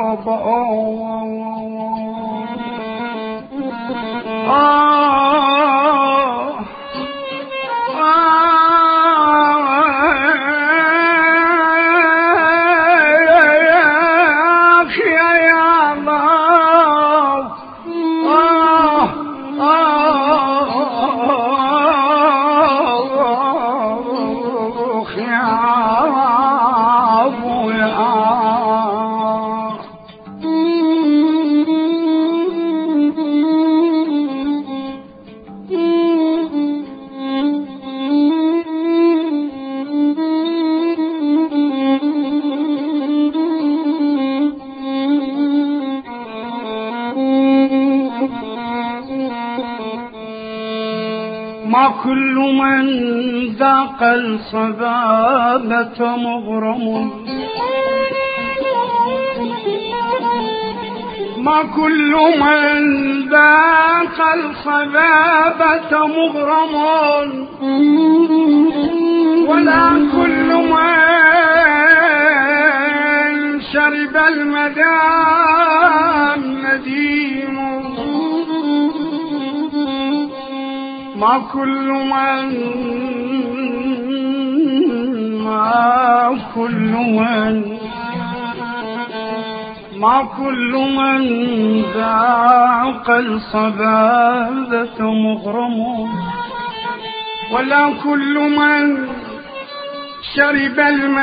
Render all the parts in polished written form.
ما كل من ذاق الصبابة مغرم، ما كل من ذاق الصبابة مغرم، ولا كل من شرب المدام نديم، ما كل من ذاق الصبابة مغرم، ولا كل من شرب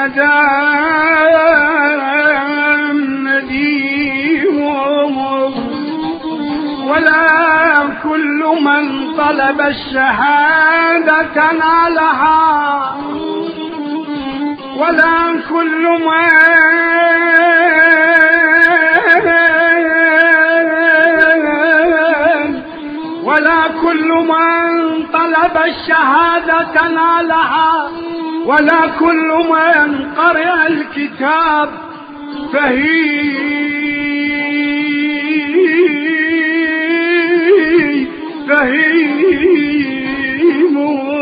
المدام نديم، ولا كل من طلب الشهادة نالها، ولا كل من طلب الشهادة نالها، ولا كل من قرأ الكتاب فهيم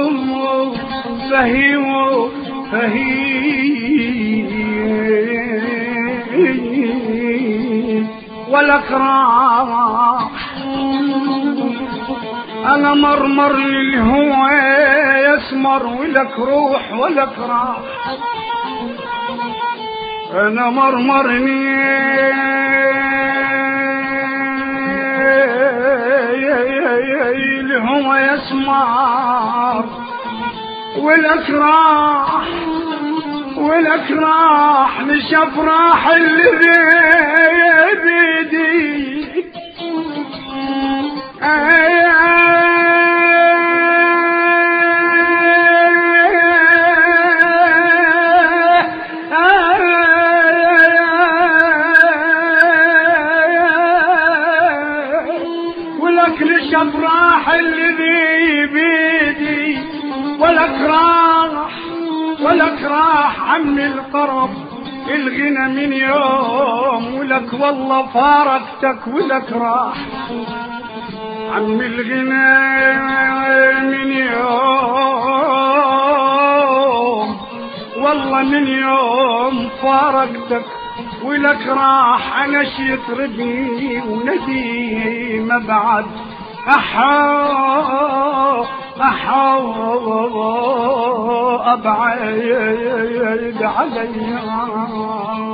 والأكرام. أنا مرمر للهوى يسمر ولك روح ولك راح، أنا مرمرني الهوى يسمر ولك راح لشفراح اللي بيدي ولك لشفراح اللي بيدي، ولك راح عمي الطرب الغنى من يوم، ولك والله فارقتك ولك راح عمي الغنى من يوم، والله من يوم فارقتك ولك راح. أنا شي يطربني ونديم بعد أبعد عليا